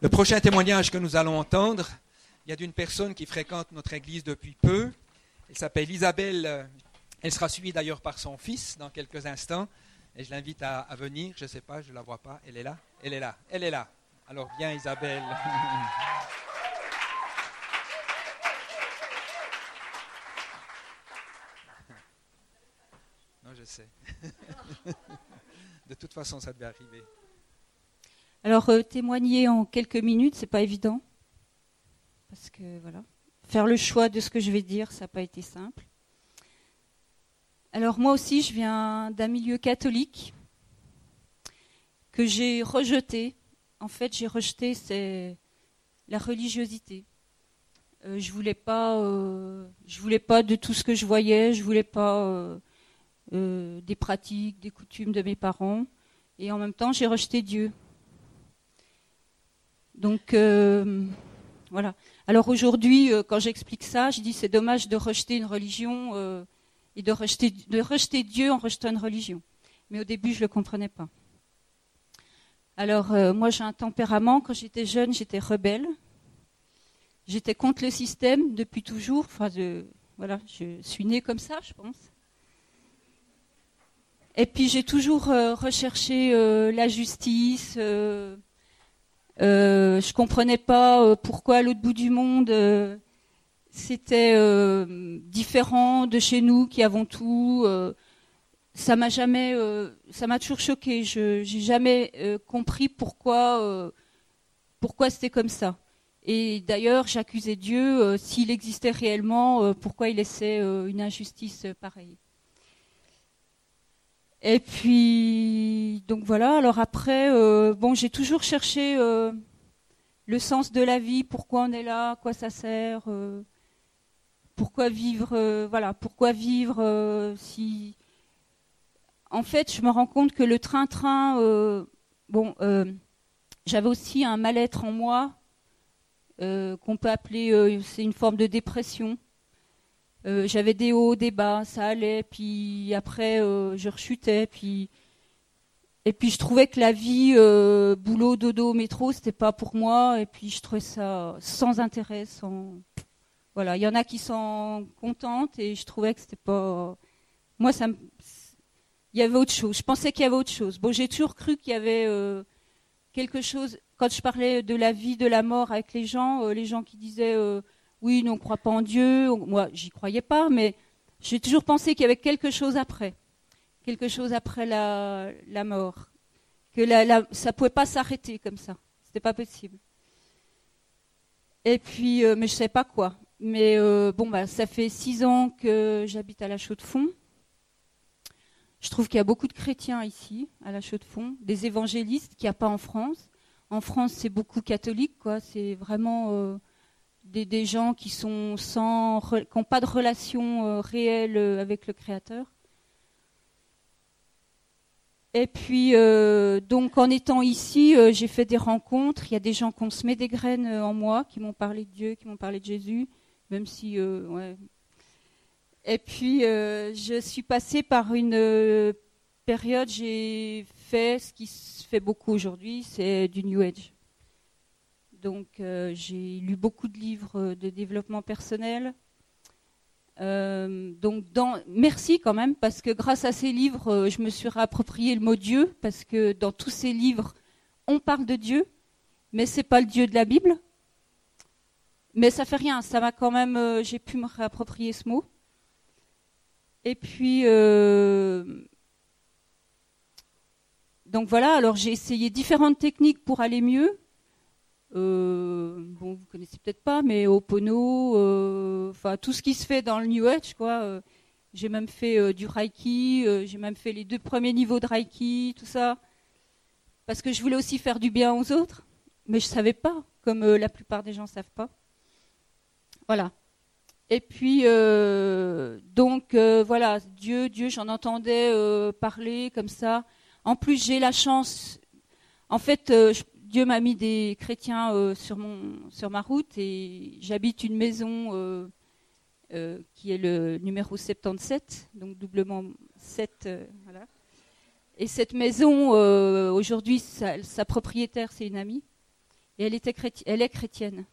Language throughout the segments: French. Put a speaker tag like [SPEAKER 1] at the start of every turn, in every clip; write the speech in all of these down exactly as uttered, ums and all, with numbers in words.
[SPEAKER 1] Le prochain témoignage que nous allons entendre, il y a d'une personne qui fréquente notre église depuis peu. Elle s'appelle Isabelle. Elle sera suivie d'ailleurs par son fils dans quelques instants. Et je l'invite à, à venir. Je ne sais pas, je ne la vois pas. Elle est là? Elle est là. Elle est là. Alors viens Isabelle. Non, je sais. De toute façon, ça devait arriver.
[SPEAKER 2] Alors, euh, témoigner en quelques minutes, c'est pas évident. Parce que, voilà, faire le choix de ce que je vais dire, ça n'a pas été simple. Alors, moi aussi, je viens d'un milieu catholique que j'ai rejeté. En fait, j'ai rejeté c'est la religiosité. Euh, je voulais pas, euh, je voulais pas de tout ce que je voyais. Je voulais pas euh, euh, des pratiques, des coutumes de mes parents. Et en même temps, j'ai rejeté Dieu. Donc, euh, voilà. Alors aujourd'hui, euh, quand j'explique ça, je dis c'est dommage de rejeter une religion euh, et de rejeter, de rejeter Dieu en rejetant une religion. Mais au début, je ne le comprenais pas. Alors, euh, moi, j'ai un tempérament. Quand j'étais jeune, j'étais rebelle. J'étais contre le système depuis toujours. Enfin, je, voilà, je suis née comme ça, je pense. Et puis, j'ai toujours euh, recherché euh, la justice. Euh, Euh, je comprenais pas euh, pourquoi à l'autre bout du monde euh, c'était euh, différent de chez nous qui avons tout. Euh, ça m'a jamais, euh, ça m'a toujours choqué. Je j'ai jamais euh, compris pourquoi euh, pourquoi c'était comme ça. Et d'ailleurs, j'accusais Dieu euh, s'il existait réellement, euh, pourquoi il laissait euh, une injustice euh, pareille. Et puis, donc voilà, alors après, euh, bon, j'ai toujours cherché euh, le sens de la vie, pourquoi on est là, à quoi ça sert, euh, pourquoi vivre, euh, voilà, pourquoi vivre euh, si... En fait, je me rends compte que le train-train, euh, bon, euh, j'avais aussi un mal-être en moi, euh, qu'on peut appeler, euh, c'est une forme de dépression. Euh, j'avais des hauts, des bas, ça allait, puis après euh, je rechutais, puis et puis je trouvais que la vie, euh, boulot, dodo, métro, c'était pas pour moi, et puis je trouvais ça sans intérêt, sans voilà, il y en a qui sont contentes et je trouvais que c'était pas moi ça me... il y avait autre chose, je pensais qu'il y avait autre chose. Bon, j'ai toujours cru qu'il y avait euh, quelque chose quand je parlais de la vie, de la mort avec les gens, euh, les gens qui disaient euh, oui, nous on ne croit pas en Dieu. Moi, j'y croyais pas, mais j'ai toujours pensé qu'il y avait quelque chose après, quelque chose après la, la mort, que la, la, ça pouvait pas s'arrêter comme ça, c'était pas possible. Et puis, euh, mais je savais pas quoi. Mais euh, bon, bah, ça fait six ans que j'habite à La Chaux-de-Fonds. Je trouve qu'il y a beaucoup de chrétiens ici, à La Chaux-de-Fonds, des évangélistes qu'il n'y a pas en France. En France, c'est beaucoup catholique, quoi. C'est vraiment euh, Des, des gens qui sont sans, qui n'ont pas de relation euh, réelle euh, avec le Créateur. Et puis, euh, donc, en étant ici, euh, j'ai fait des rencontres. Il y a des gens qui ont semé des graines euh, en moi, qui m'ont parlé de Dieu, qui m'ont parlé de Jésus, même si, euh, ouais. Et puis, euh, je suis passée par une euh, période. J'ai fait ce qui se fait beaucoup aujourd'hui, c'est du New Age. Donc, euh, j'ai lu beaucoup de livres de développement personnel. Euh, donc, dans, merci quand même, parce que grâce à ces livres, euh, je me suis réapproprié le mot Dieu, parce que dans tous ces livres, on parle de Dieu, mais c'est pas le Dieu de la Bible. Mais ça fait rien, ça m'a quand même, euh, j'ai pu me réapproprier ce mot. Et puis, euh, donc voilà. Alors j'ai essayé différentes techniques pour aller mieux. Euh, bon, vous connaissez peut-être pas, mais Ho'opono, enfin euh, tout ce qui se fait dans le New Age, quoi. Euh, j'ai même fait euh, du Reiki, euh, j'ai même fait les deux premiers niveaux de Reiki, tout ça, parce que je voulais aussi faire du bien aux autres, mais je savais pas, comme euh, la plupart des gens savent pas. Voilà. Et puis euh, donc euh, voilà, Dieu, Dieu, j'en entendais euh, parler comme ça. En plus, j'ai la chance, en fait. Euh, je, Dieu m'a mis des chrétiens euh, sur, mon, sur ma route et j'habite une maison euh, euh, qui est le numéro soixante-dix-sept, donc doublement sept. Euh, voilà. Et cette maison, euh, aujourd'hui, sa, sa propriétaire, c'est une amie. et elle, était chréti- elle est chrétienne.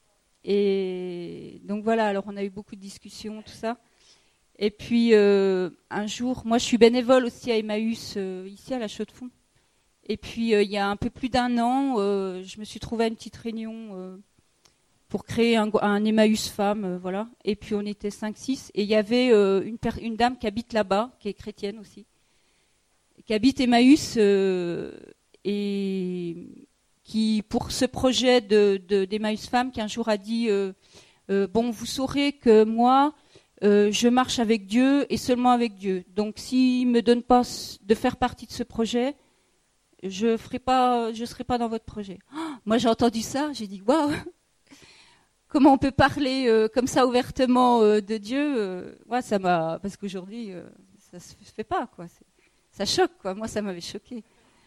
[SPEAKER 2] Et donc voilà, alors on a eu beaucoup de discussions, tout ça. Et puis euh, un jour, moi je suis bénévole aussi à Emmaüs, euh, ici à la Chaux-de-Fonds. Et puis euh, il y a un peu plus d'un an, euh, je me suis trouvée à une petite réunion euh, pour créer un, un Emmaüs femme, euh, voilà. Et puis on était cinq six, et il y avait euh, une, per- une dame qui habite là-bas, qui est chrétienne aussi, qui habite Emmaüs, euh, et qui, pour ce projet de, de, d'Emmaüs Femmes, qui un jour a dit euh, euh, bon, vous saurez que moi, euh, je marche avec Dieu et seulement avec Dieu. Donc, s'il me donne pas de faire partie de ce projet, je ferai pas, je serai pas dans votre projet. Oh, moi, j'ai entendu ça, j'ai dit waouh, comment on peut parler euh, comme ça ouvertement euh, de Dieu euh, ouais, ça m'a, parce qu'aujourd'hui, euh, ça se fait pas, quoi. C'est, ça choque, quoi. Moi, ça m'avait choqué.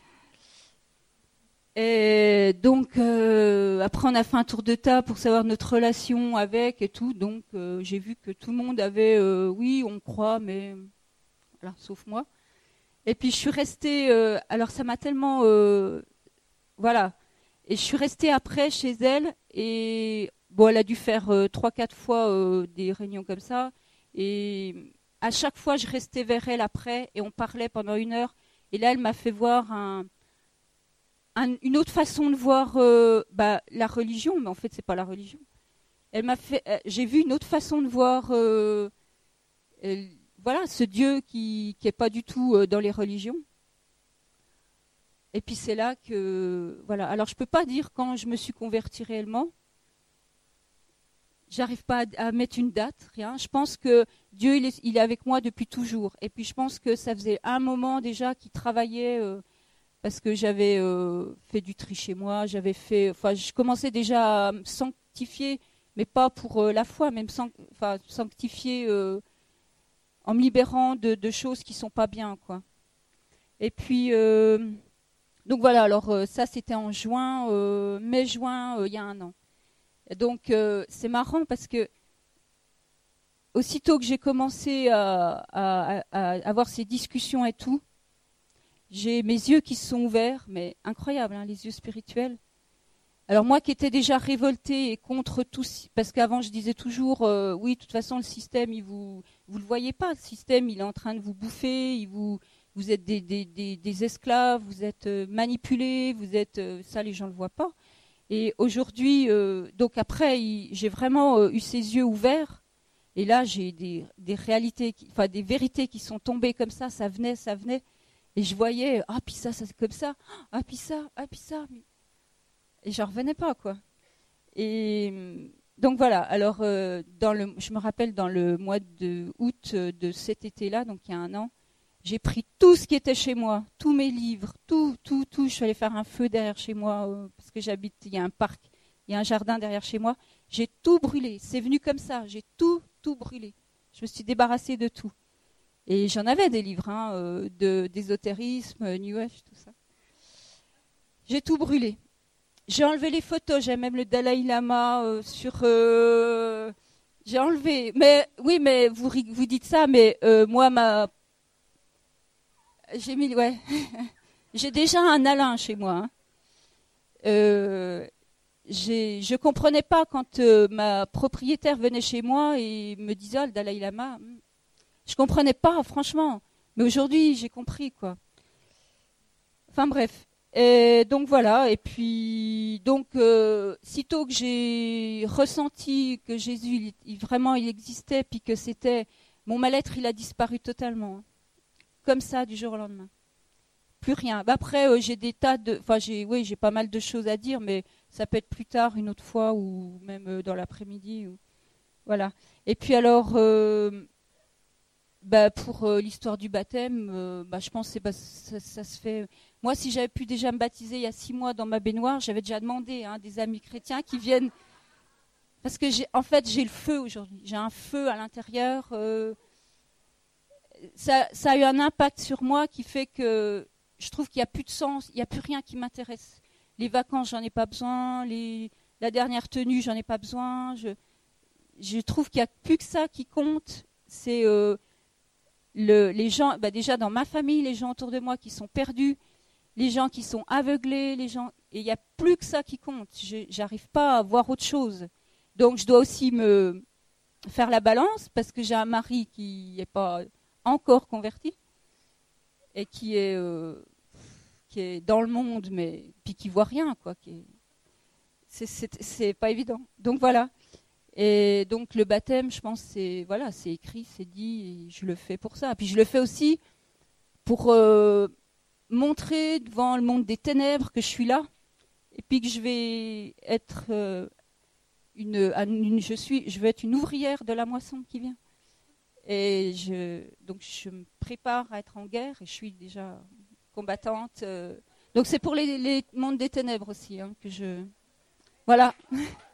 [SPEAKER 2] Et donc, euh, après, on a fait un tour de table pour savoir notre relation avec et tout. Donc, euh, j'ai vu que tout le monde avait, euh, oui, on croit, mais voilà, sauf moi. Et puis, je suis restée. Euh, alors, ça m'a tellement, euh, voilà. Et je suis restée après chez elle. Et bon, elle a dû faire euh, trois, quatre fois euh, des réunions comme ça. Et à chaque fois, je restais vers elle après, et on parlait pendant une heure. Et là, elle m'a fait voir un Un, une autre façon de voir euh, bah, la religion, mais en fait c'est pas la religion. Elle m'a fait, euh, j'ai vu une autre façon de voir, euh, euh, voilà, ce Dieu qui qui est pas du tout euh, dans les religions. Et puis c'est là que, voilà. Alors je peux pas dire quand je me suis convertie réellement. J'arrive pas à, à mettre une date, rien. Je pense que Dieu il est, il est avec moi depuis toujours. Et puis je pense que ça faisait un moment déjà qu'il travaillait. Euh, Parce que j'avais euh, fait du tri chez moi, j'avais fait, enfin, je commençais déjà à me sanctifier, mais pas pour euh, la foi, même san, enfin, sanctifier euh, en me libérant de, de choses qui sont pas bien, quoi. Et puis, euh, donc voilà. Alors euh, ça, c'était en juin, euh, mai-juin, euh, il y a un an. Et donc euh, c'est marrant parce que aussitôt que j'ai commencé à, à, à avoir ces discussions et tout. J'ai mes yeux qui se sont ouverts, mais incroyable, hein, les yeux spirituels. Alors moi qui étais déjà révoltée et contre tout, parce qu'avant je disais toujours, euh, oui, de toute façon le système, il vous, vous le voyez pas, le système, il est en train de vous bouffer, il vous, vous êtes des, des, des, des esclaves, vous êtes euh, manipulés, vous êtes, euh, ça les gens le voient pas. Et aujourd'hui, euh, donc après, il, j'ai vraiment euh, eu ces yeux ouverts, et là j'ai des, des réalités, qui, enfin des vérités qui sont tombées comme ça, ça venait, ça venait. Et je voyais, ah, puis ça, ça c'est comme ça, ah, puis ça, ah, puis ça. Et j'en revenais pas, quoi. Et donc voilà, alors, euh, dans le, je me rappelle dans le mois de août de cet été-là, donc il y a un an, j'ai pris tout ce qui était chez moi, tous mes livres, tout, tout, tout. Je suis allée faire un feu derrière chez moi, euh, parce que j'habite, il y a un parc, il y a un jardin derrière chez moi. J'ai tout brûlé, c'est venu comme ça, j'ai tout, tout brûlé. Je me suis débarrassée de tout. Et j'en avais des livres, hein, euh, de, d'ésotérisme, New Age, tout ça. J'ai tout brûlé. J'ai enlevé les photos, j'ai même le Dalai Lama euh, sur... Euh, j'ai enlevé. Mais oui, mais vous, vous dites ça, mais euh, moi, ma... J'ai mis... Ouais. J'ai déjà un Alain chez moi. Hein. Euh, j'ai, je ne comprenais pas quand euh, ma propriétaire venait chez moi et me disait, oh, le Dalai Lama... Je comprenais pas, franchement. Mais aujourd'hui, j'ai compris, quoi. Enfin, bref. Et donc, voilà. Et puis, donc, euh, sitôt que j'ai ressenti que Jésus, il, il, vraiment, il existait, puis que c'était... Mon mal-être, il a disparu totalement. Hein. Comme ça, du jour au lendemain. Plus rien. Bah, après, euh, j'ai des tas de... Enfin, j'ai, oui, j'ai pas mal de choses à dire, mais ça peut être plus tard, une autre fois, ou même euh, dans l'après-midi. Ou... Voilà. Et puis, alors... Euh, Bah pour euh, l'histoire du baptême, euh, bah, je pense que bah, ça, ça se fait. Moi, si j'avais pu déjà me baptiser il y a six mois dans ma baignoire, j'avais déjà demandé hein, des amis chrétiens qui viennent. Parce que, j'ai, en fait, j'ai le feu aujourd'hui. J'ai un feu à l'intérieur. Euh, ça, ça a eu un impact sur moi qui fait que je trouve qu'il n'y a plus de sens, il n'y a plus rien qui m'intéresse. Les vacances, j'en ai pas besoin. Les, la dernière tenue, j'en ai pas besoin. Je, je trouve qu'il n'y a plus que ça qui compte. C'est... Euh, Le, les gens, bah déjà dans ma famille, les gens autour de moi qui sont perdus, les gens qui sont aveuglés, les gens et il n'y a plus que ça qui compte. Je n'arrive pas à voir autre chose. Donc je dois aussi me faire la balance parce que j'ai un mari qui n'est pas encore converti et qui est, euh, qui est dans le monde, mais puis qui voit rien, quoi. Qui est, c'est, c'est, c'est pas évident. Donc voilà. Et donc le baptême, je pense, c'est voilà, c'est écrit, c'est dit, et je le fais pour ça. Puis je le fais aussi pour euh, montrer devant le monde des ténèbres que je suis là, et puis que je vais être euh, une, une, je suis, je vais être une ouvrière de la moisson qui vient. Et je, donc je me prépare à être en guerre, et je suis déjà combattante. Euh, donc c'est pour les, les mondes des ténèbres aussi, hein, que je, voilà.